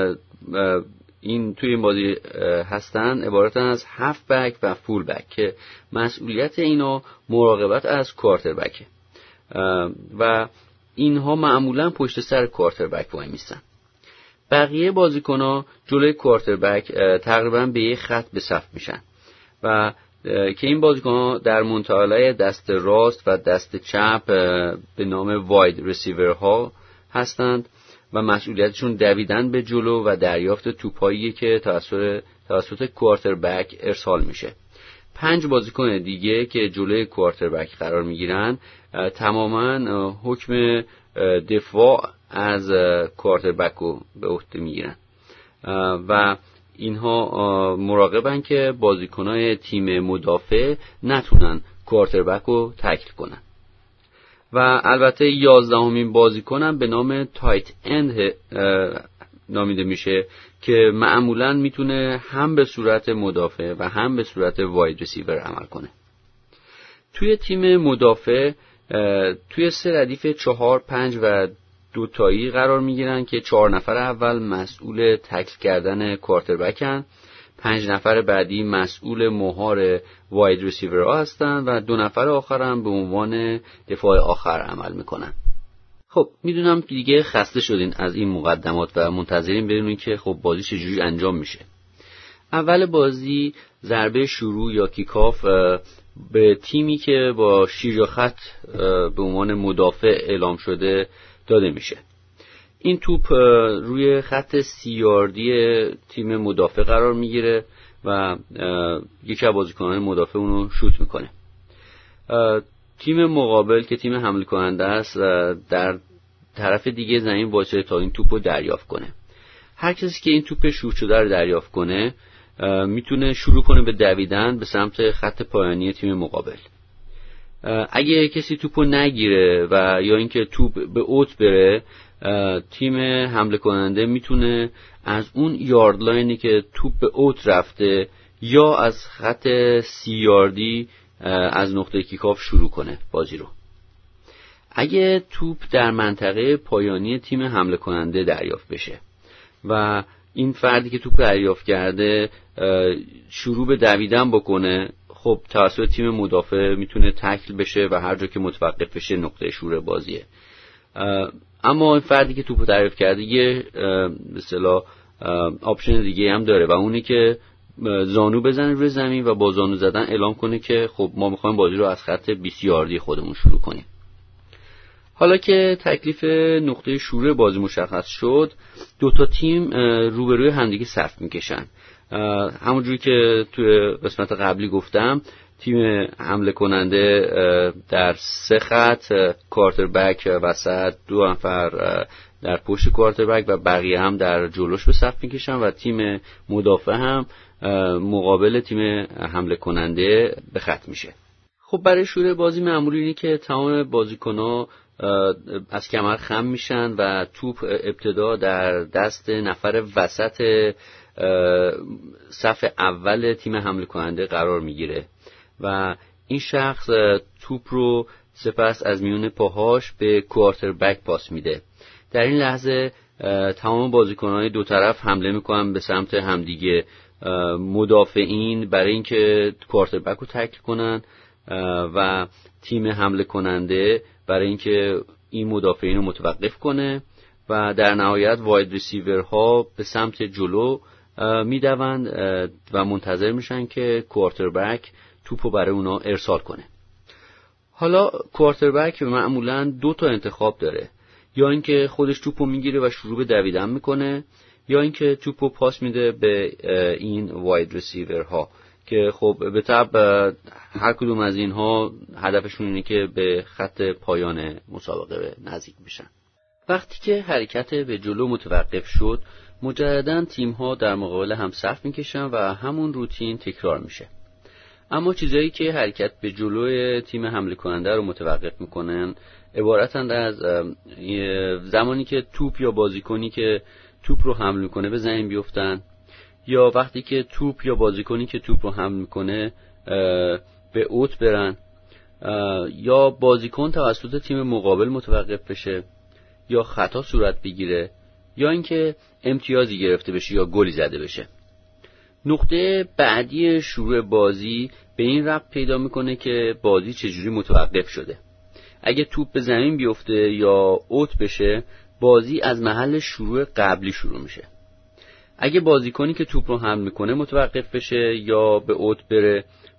توی این بازی هستن عبارتن از هاف بک و فول بک که مسئولیت اینا مراقبت از کوارتربکه و اینها معمولا پشت سر کوارتربک وای میستن. بقیه بازیکن‌ها جلوی کوارتربک تقریبا به یک خط به صف میشن و که این بازیکن‌ها در منطقه‌های دست راست و دست چپ به نام واید ریسیورها هستند و مسئولیتشون دویدن به جلو و دریافت توپایی که توسط کوارتربک ارسال میشه. 5 بازیکن دیگه که جلوی کوارتربک قرار میگیرن تماما حکم دفاع از کوارتربک رو به عهده میگیرن و اینها مراقبن که بازیکنای تیم مدافع نتونن کوارتربک رو تکل کنن. و البته 11مین بازیکنم به نام تایت اند نامیده میشه که معمولاً میتونه هم به صورت مدافع و هم به صورت واید ریسیور عمل کنه. توی تیم مدافع توی 3 ردیف 4، 5 و 2 تایی قرار میگیرن که 4 نفر اول مسئول تکل کردن کوارتربکن، 5 نفر بعدی مسئول مهار واید ریسیور ها هستن و 2 نفر آخر هم به عنوان دفاع آخر عمل میکنن. خب میدونم دیگه خسته شدین از این مقدمات و منتظرین ببینید که خب بازی چجوری انجام میشه. اول بازی ضربه شروع یا کیکاف به تیمی که با شیر خط به عنوان مدافع اعلام شده داده میشه. این توپ روی خط 30 یاردی تیم مدافع قرار میگیره و یکی از بازیکنان مدافع اونو شوت میکنه. تیم مقابل که تیم حمله کننده است در طرف دیگه زمین باشه تا این توپو دریافت کنه. هر کسی که این توپ شوت شده رو دریافت کنه میتونه شروع کنه به دویدن به سمت خط پایانی تیم مقابل. اگه کسی توپو نگیره و یا اینکه توپ به اوت بره، تیم حمله کننده میتونه از اون یارد لاینی که توپ به اوت رفته یا از خط 30 یاردی از نقطه کیکاف شروع کنه بازی رو. اگه توپ در منطقه پایانی تیم حمله کننده دریافت بشه و این فردی که توپ دریافت کرده شروع به دویدن بکنه، خب توسط تیم مدافع میتونه تکل بشه و هر جا که متوقف بشه نقطه شروع بازیه. اما این فردی که توپ دریافت کرده یه به اصطلاح آپشن دیگه هم داره و اونی که زانو بزنه روی زمین و با زانو زدن اعلام کنه که خب ما میخوایم بازی رو از خط 20 یاردی خودمون شروع کنیم. حالا که تکلیف نقطه شروع بازی مشخص شد، 2 تا تیم روبروی همدیگه صف میکشن. همونجوری که توی قسمت قبلی گفتم، تیم حمله کننده در 3 خط، کوارتربک وسط، 2 نفر در پشت کوارتربک و بقیه هم در جلوش به صف میکشن و تیم مدافع هم مقابل تیم حمله کننده به خط میشه. خب برای شروع بازی معمولی اینه که تمام بازیکن‌ها از کمر خم میشن و توپ ابتدا در دست نفر وسط صف اول تیم حمله کننده قرار میگیره و این شخص توپ رو سپس از میون پاهاش به کوارتربک پاس میده. در این لحظه تمام بازیکن‌های 2 طرف حمله میکنن به سمت همدیگه. مدافعین برای اینکه کوارتربک رو تکل کنن و تیم حمله کننده برای اینکه این مدافعین رو متوقف کنه و در نهایت واید ریسیورها به سمت جلو میدوند و منتظر میشن که کوارتربک توپو برای اونا ارسال کنه. حالا کوارتربک معمولاً 2 تا انتخاب داره، یا اینکه خودش توپو میگیره و شروع به دویدن میکنه، یا اینکه توپو پاس میده به این واید ریسیورها که خب به طبع هر کدوم از اینها هدفشون اینه که به خط پایان مسابقه نزدیک بشن. وقتی که حرکت به جلو متوقف شد، مجدداً تیم‌ها در مقابل هم صف میکشن و همون روتین تکرار میشه. اما چیزایی که حرکت به جلوی تیم حمله کننده رو متوقف میکنن عبارتند از زمانی که توپ یا بازیکنی که توپ رو حمل میکنه به زمین بیفتن، یا وقتی که توپ یا بازیکنی که توپ رو حمل میکنه به اوت برن، یا بازیکن توسط تیم مقابل متوقف بشه، یا خطا صورت بگیره، یا اینکه امتیازی گرفته بشه یا گلی زده بشه. نقطه بعدی شروع بازی به این ربط پیدا میکنه که بازی چجوری متوقف شده. اگه توپ به زمین بیفته یا اوت بشه، بازی از محل شروع قبلی شروع میشه. اگه بازیکنی که توپ رو حمل میکنه متوقف بشه یا به اوت بره،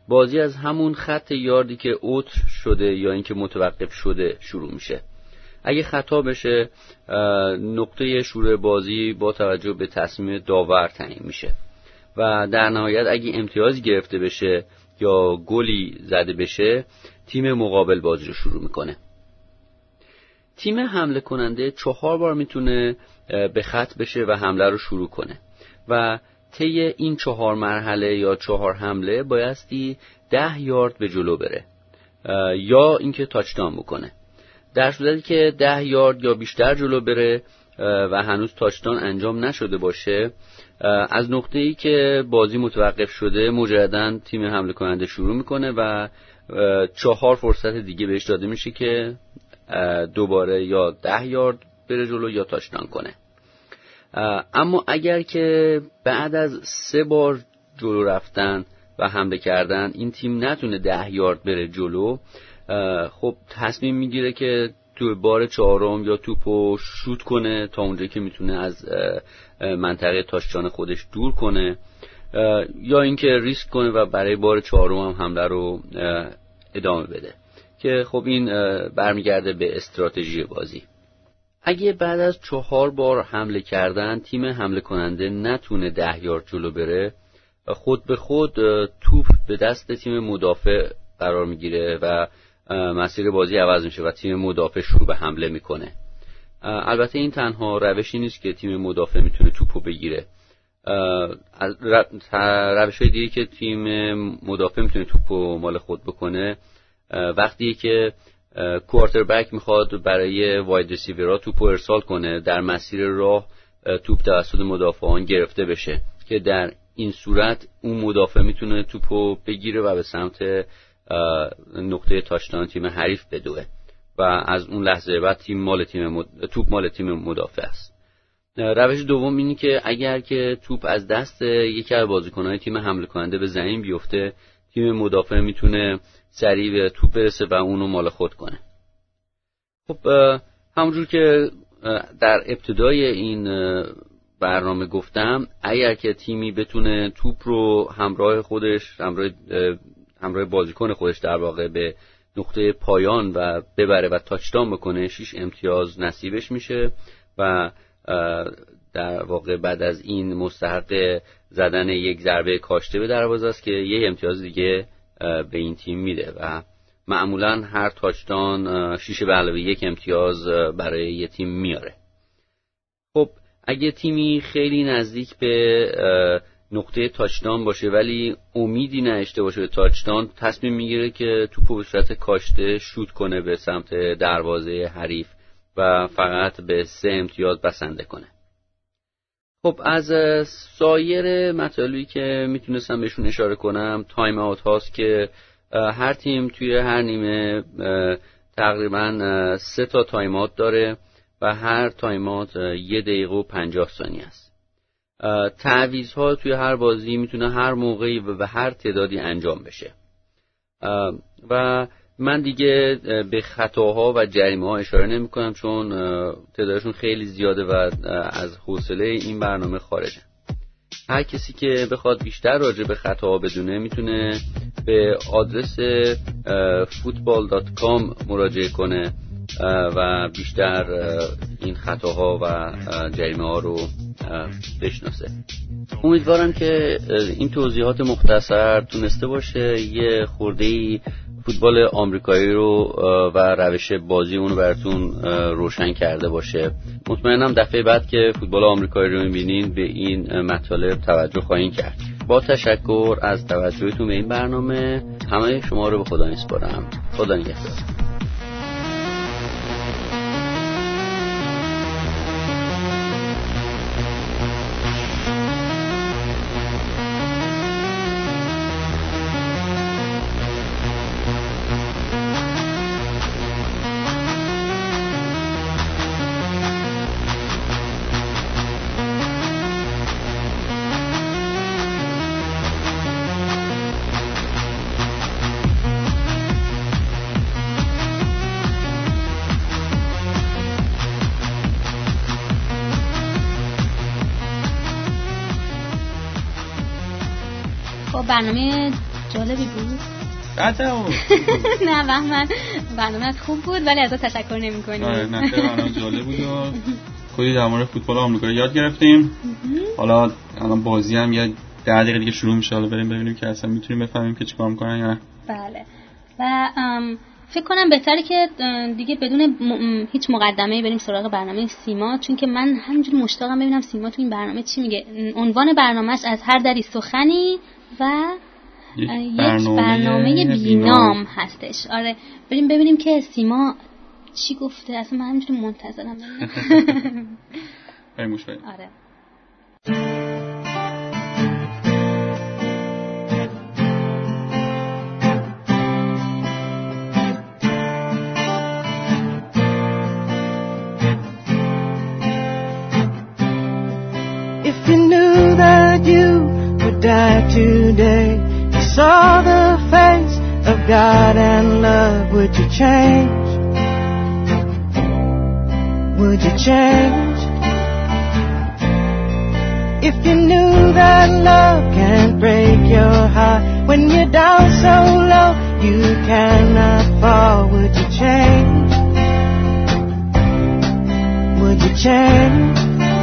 بازی از همون خط یاردی که اوت شده یا اینکه متوقف شده شروع میشه. اگه خطا بشه نقطه شروع بازی با توجه به تصمیم داور تعیین میشه و در نهایت اگه امتیازی گرفته بشه یا گلی زده بشه تیم مقابل بازی رو شروع میکنه. تیم حمله کننده 4 بار میتونه به خط بشه و حمله رو شروع کنه و طی این 4 مرحله یا 4 حمله بایستی 10 یارد به جلو بره یا اینکه تاچداون بکنه. در صورتی که 10 یارد یا بیشتر جلو بره و هنوز تاچداون انجام نشده باشه، از نقطه‌ای که بازی متوقف شده مجدداً تیم حمله کننده شروع میکنه و 4 فرصت دیگه بهش داده میشه که دوباره یا 10 یارد بره جلو یا تاچداون کنه. اما اگر که بعد از 3 بار جلو رفتن و حمله کردن این تیم نتونه 10 یارد بره جلو، خب تصمیم میگیره که تو بار 4م یا توپو شوت کنه تا اونجایی که میتونه از منطقه تاچداون خودش دور کنه یا اینکه ریسک کنه و برای بار 4م هم حمله رو ادامه بده که خب این برمیگرده به استراتژی بازی. اگه بعد از 4 بار حمله کردن تیم حمله کننده نتونه 10 یارد جلو بره، خود به خود توپ به دست تیم مدافع قرار میگیره و مسیر بازی عوض میشه و تیم مدافع شروع به حمله میکنه. البته این تنها روشی نیست که تیم مدافع میتونه توپو بگیره. روش‌های دیگه که تیم مدافع میتونه توپو مال خود بکنه وقتی که کوارتربک میخواد برای واید ریسیورها توپو ارسال کنه، در مسیر راه توپ توسط مدافعان گرفته بشه که در این صورت اون مدافع میتونه توپو بگیره و به سمت نقطه تاچداون تیم حریف بدوه و از اون لحظه بعد توپ مال تیم مدافع است. روش دوم اینه که اگر که توپ از دست یکی از بازیکن‌های تیم حمله کننده به زمین بیفته، تیم مدافع میتونه سریع به توپ برسه و اونو مال خود کنه. خب همونجور که در ابتدای این برنامه گفتم، اگر که تیمی بتونه توپ رو همراه بازیکن خودش در واقع به نقطه پایان و ببره و تاچداون بکنه، 6 امتیاز نصیبش میشه و در واقع بعد از این مستحق زدن یک ضربه کاشته به دروازه است که یک امتیاز دیگه به این تیم میده و معمولا هر تاچداون 6 به علاوه 1 امتیاز برای یه تیم میاره. خب اگه تیمی خیلی نزدیک به نقطه تاچداون باشه ولی امیدی نداشته باشه به تاچداون، تصمیم میگیره که توپو به صورت کاشته شوت کنه به سمت دروازه حریف و فقط به 3 امتیاز بسنده کنه. خب از سایر مطالبی که میتونستم بهشون اشاره کنم، تایم آوت هاست که هر تیم توی هر نیمه تقریبا 3 تا تایم آوت داره و هر تایم آوت 1 دقیقه و 50 ثانیه است. تعویض‌ها توی هر بازی میتونه هر موقعی و به هر تعدادی انجام بشه و من دیگه به خطاها و جریمه‌ها اشاره نمی‌کنم چون تعدادشون خیلی زیاده و از حوصله این برنامه خارجه. هر کسی که بخواد بیشتر راجع به خطاها بدونه میتونه به آدرس football.com مراجعه کنه و بیشتر این خطاها و جریمه‌ها رو بشناسه. امیدوارم که این توضیحات مختصر تونسته باشه یه خورده‌ای فوتبال آمریکایی رو و روش بازی اون رو براتون روشن کرده باشه. مطمئنم دفعه بعد که فوتبال آمریکایی رو می‌بینین به این مطالب توجه خواهید کرد. با تشکر از توجهتون به این برنامه، همه شما رو به خدا میسپارم. خدا نگهدار. برنامه جالبی بود. نه بهمن برنامه‌ات خوب بود ولی ازت تشکر نمی‌کنیم. نه برنامه جالب بود و کلی در مورد فوتبال آمریکا یاد گرفتیم. حالا الان بازی هم یه 10 دقیقه دیگه شروع میشه، حالا بریم ببینیم که اصلا میتونیم بفهمیم که چیکار می‌کنن یا نه. بله. و فکر کنم بهتره که دیگه بدون هیچ مقدمه‌ای بریم سراغ برنامه سیما، چون که من همینجوری مشتاقم ببینم سیما تو این برنامه چی میگه. عنوان برنامه‌اش از هر دری سخنی و یک برنامه بی‌نام هستش. آره بریم ببینیم که سیما چی گفته. اصلا من همینجوری منتظرم. بریم گوش بدیم. آره. If you knew that you would die today, you saw the face of God and love, would you change? Would you change? If you knew that love can't break your heart, when you're down so low you cannot fall, would you change? Would you change?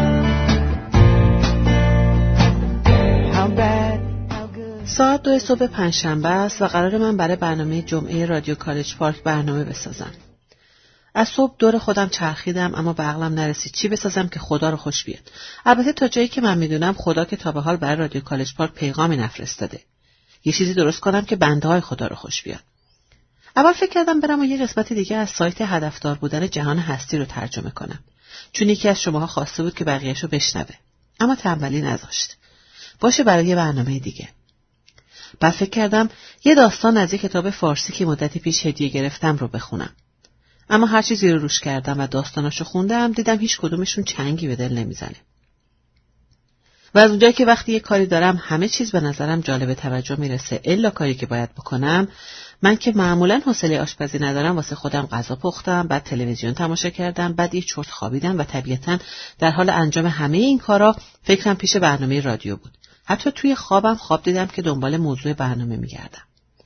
ساعت 2 صبح پنجشنبه است و قرار من برای برنامه جمعه رادیو کالج پارک برنامه بسازم. از صبح دور خودم چرخیدم اما به عقلم نرسید چی بسازم که خدا رو خوش بیاد. البته تا جایی که من میدونم خدا که تا به حال برای رادیو کالج پارک پیغامی نفرستاده. یه چیزی درست کنم که بنده های خدا رو خوش بیاد. اول فکر کردم برم و یه قسمت دیگه از سایت هدفدار بودن جهان هستی رو ترجمه کنم. چون یکی از شماها خواسته بود که بقیه‌شو بشنوه. اما تنبلی نذاشت. باشه برای یه برنامه دیگه. بعد فکر کردم یه داستان از یه کتاب فارسی که مدتی پیش هدیه گرفتم رو بخونم. اما هر چی زیر روش کردم و داستاناشو خوندم دیدم هیچ کدومشون چنگی به دل نمیزنه. و از اونجایی که وقتی یه کاری دارم همه چیز به نظرم جالب توجه میرسه الا کاری که باید بکنم، من که معمولاً حوصله آشپزی ندارم واسه خودم غذا پختم، بعد تلویزیون تماشا کردم، بعد یه چرت خوابیدم و طبیعتاً در حال انجام همه این کارا فکرم پیش برنامه رادیو بود. حتی توی خوابم خواب دیدم که دنبال موضوع برنامه میگردم.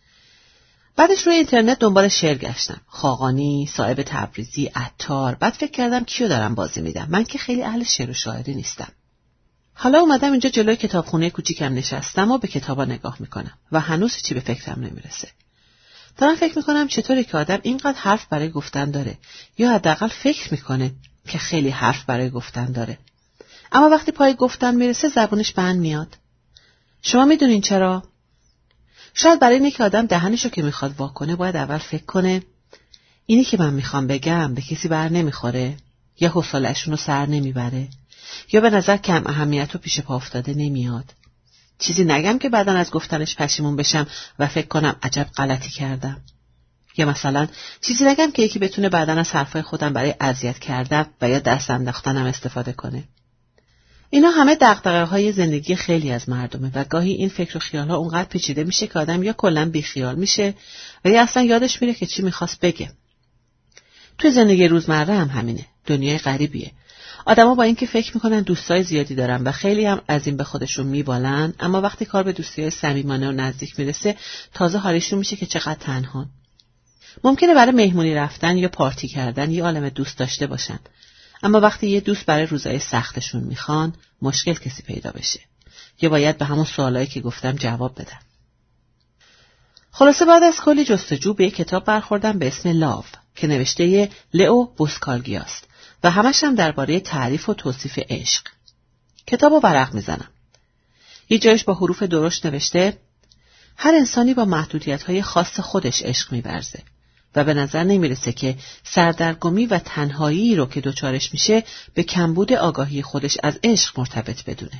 بعدش روی اینترنت دنبال شعر گشتم. خاقانی، صاحب تبریزی، عطار. بعد فکر کردم کیو دارم بازی میدم. من که خیلی اهل شعر و شاعری نیستم. حالا اومدم اینجا جلوی کتابخونه کوچیکم نشستم و به کتابا نگاه میکنم و هنوز چی به فکرم نمیرسه. دارم فکر میکنم چطوری که آدم اینقدر حرف برای گفتن داره یا حداقل فکر میکنه که خیلی حرف برای گفتن داره. اما وقتی پای گفتن میرسه زبونش بند میاد. شما میدونین چرا؟ شاید برای اینه که آدم دهنشو که میخواد وا کنه باید اول فکر کنه اینی که من میخوام بگم به کسی بر نمیخوره یا حوصله‌شون رو سر نمیبره یا به نظر کم اهمیت و پیش پا افتاده نمیاد. چیزی نگم که بعداً از گفتنش پشیمون بشم و فکر کنم عجب غلطی کردم. یا مثلا چیزی نگم که یکی بتونه بعداً از حرفای خودم برای اذیت کردن و یا دست انداختنم استفاده کنه. اینا همه دغدغه‌های زندگی خیلی از مردمه و گاهی این فکر و خیال‌ها اونقدر پیچیده میشه که آدم یا کلاً بیخیال میشه و یا اصلا یادش میره که چی میخواست بگه. توی زندگی روزمره هم همینه. دنیای غریبیه. آدما با اینکه فکر میکنن دوستای زیادی دارن و خیلی هم از این به خودشون میبالن، اما وقتی کار به دوستی‌های صمیمانه و نزدیک میرسه تازه حالیشون میشه که چقدر تنهان. ممکنه برای مهمونی رفتن یا پارتی کردن یه عالمه دوست داشته باشن، اما وقتی یه دوست برای روزای سختشون میخوان مشکل کسی پیدا بشه یا باید به همون سوالایی که گفتم جواب بدن. خلاصه بعد از کلی جستجو به یک کتاب برخوردم به اسم لاو که نوشته لئو بوسکالگیاست و همش هم درباره تعریف و توصیف عشق. کتابو ورق میزنم. یه جایش با حروف درشت نوشته هر انسانی با محدودیت‌های خاص خودش عشق می‌ورزه و به نظر نمیرسه که سردرگمی و تنهایی رو که دوچارش میشه به کمبود آگاهی خودش از عشق مرتبط بدونه.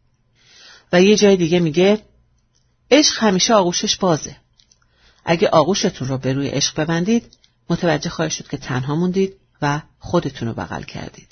و یه جای دیگه میگه عشق همیشه آغوشش بازه. اگه آغوشتون رو به روی عشق ببندید متوجه خواهید شد که تنها موندید و خودتون رو بغل کردید.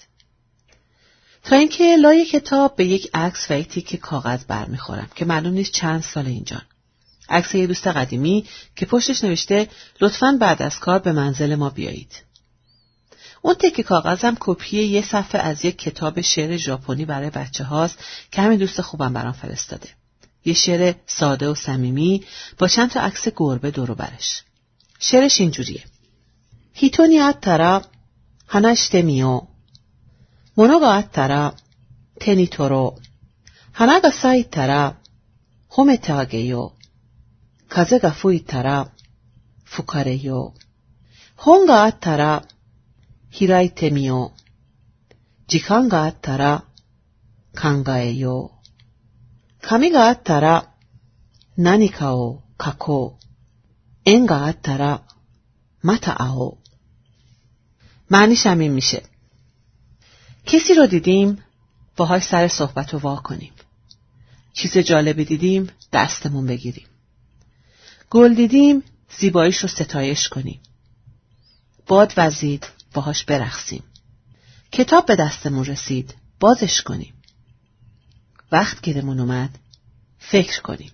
تا اینکه لای کتاب به یک عکس و یک تیکه کاغذ برمیخورم که معلوم نیست چند سال اینجان. عکس یه دوست قدیمی که پشتش نوشته لطفاً بعد از کار به منزل ما بیایید. اون تیکه کاغذم کپی یه صفحه از یک کتاب شعر ژاپنی برای بچه هاست که همین دوست خوبم برام فرستاده. یه شعر ساده و صمیمی با چند تا عکس گربه دور و برش. شعرش اینجوریه: هیتونی اتارا هاناشته میو مونو گا اتارا تنی تورو هانا گا سایتارا هومته آگیو کازه گا فویتارا فوکاریو هون گا اتارا هیرایته میو جیکان گا اتارا کانگایو کامی گا اتارا نانیکا او کاکو این گا اتارا متا آو. معنیش هم این میشه: کسی رو دیدیم باهاش سر صحبت رو وا کنیم. چیز جالبی دیدیم دستمون بگیریم. گل دیدیم زیباییش رو ستایش کنیم. باد وزید باهاش برقصیم. کتاب به دستمون رسید بازش کنیم. وقت گیرمون اومد فکر کنیم.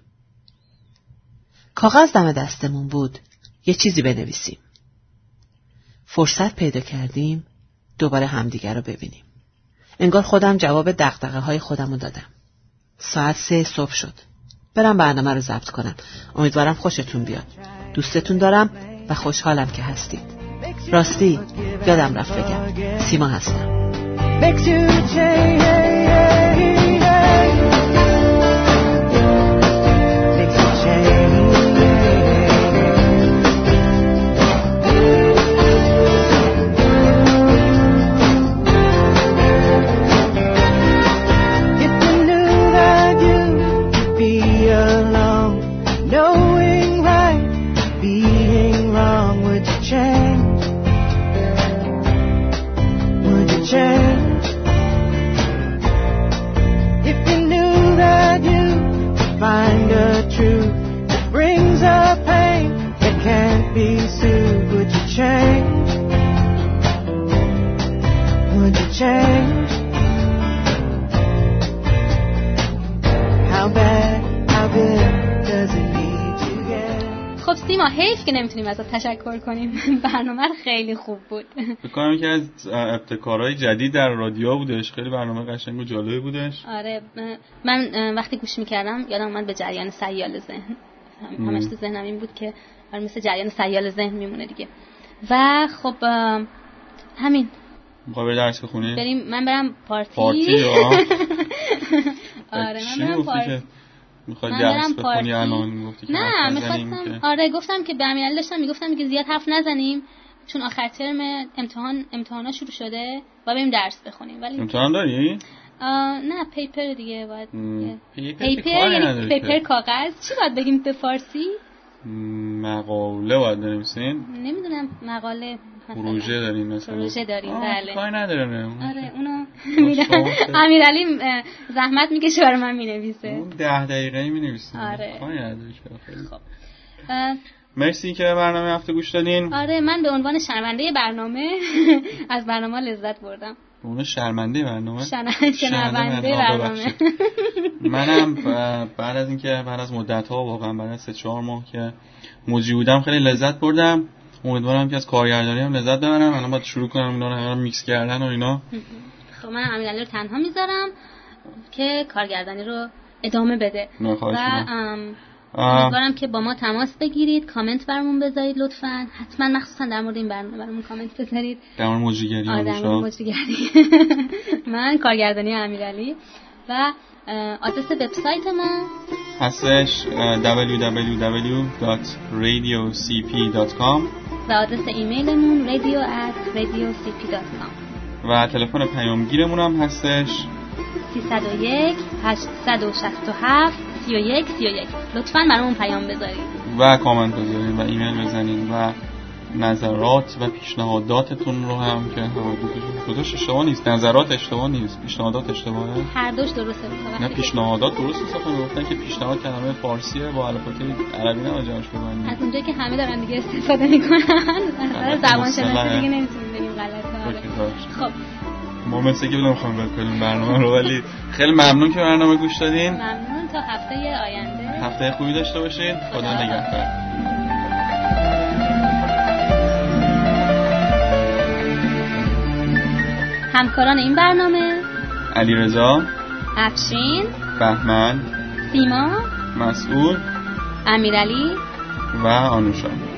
کاغذ دم دستمون بود یه چیزی بنویسیم. فرصت پیدا کردیم دوباره همدیگر رو ببینیم. انگار خودم جواب دغدغه‌های خودم رو دادم. ساعت 3 صبح شد. برم برنامه رو ضبط کنم. امیدوارم خوشتون بیاد. دوستتون دارم و خوشحالم که هستید. راستی یادم رفت بگم، سیما هستم. خب سیما، حیف که نمیتونیم ازت تشکر کنیم. برنامه خیلی خوب بود. فکر کنم یکی از ابتکارهای جدید در رادیو بودش. خیلی برنامه قشنگ و جالبی بودش. آره، من وقتی گوش میکردم یادم اومد به جریان سیال ذهن. همش تو ذهنم این بود که مثل جریان سیال ذهن میمونه دیگه. و خب همین. میخوای بری درس بخونی؟ من برم پارتی. آره من برم پارتی. میخوای درس بخونی الان گفتی که نه میخواستم. آره گفتم که به امیرعلی داشتم میگفتم که زیاد حرف نزنیم چون آخر ترم امتحانا شروع شده و بریم درس بخونیم. ولی امتحان داری؟ نه پیپر دیگه باید. پیپر کاغذ. چی باید بگیم به فارسی؟ مقاله باید بنویسین؟ نمیدونم. مقاله پروژه داریم مثلا. پروژه داریم بله. کاری نداره نه. آره اونو میدم. امیرعلی زحمت میکشه برای من مینویسه. اون 10 دقیقه‌ای مینویسه. آره. کاری نداره خیلی. خب. مرسی که برنامه هفته گوش دادین. آره من به عنوان شنونده برنامه از برنامه لذت بردم. به عنوان شرمنده برنامه؟ شنونده برنامه. منم بعد از مدت‌ها واقعا بعد از 3-4 ماه که مجری بودم خیلی لذت بردم. امیدوارم که از کارگردانی هم لذت ببرم. الان باید شروع کنم اینا رو میکس کردن و اینا. خب من امیرعلی رو تنها میذارم که کارگردانی رو ادامه بده. امیدوارم که با ما تماس بگیرید، کامنت برامون بذارید لطفاً. حتما مخصوصا در مورد این برنامه برامون کامنت بذارید. در مورد مجریگری. من کارگردانی امیرعلی و آدرس وبسایت ما هستش www.radiocp.com و آدرس ایمیلمون radio@radiocp.com و تلفن پیامگیرمون هم هستش 301 867 3131. لطفاً برامون پیام بذارید و کامنت بذارید و ایمیل بزنید و نظرات و پیشنهاداتتون رو هم که دوتاش اشتباه نیست. نظرات اشتباه نیست، پیشنهادات اشتباهه. هر دوش درسته. نه پیشنهادات درست استفاده گفتن که پیشنهاد کلمه فارسیه با الفبای عربی نباید جمعش ببندید. از اونجایی که همه دارن دیگه استفاده میکنن از زبان شناسی دیگه نمیتونیم بریم غلطه. خب ما مثل که نمیخوایم بکنیم برنامه رو، ولی خیلی ممنون که برنامه گوش دادین. ممنون. تا هفته آینده هفته خوبی داشته باشید. خدا نگهدار. همکاران این برنامه: علیرضا، افشین، بهمن، سیما مسعود، امیرعلی و آنوشا.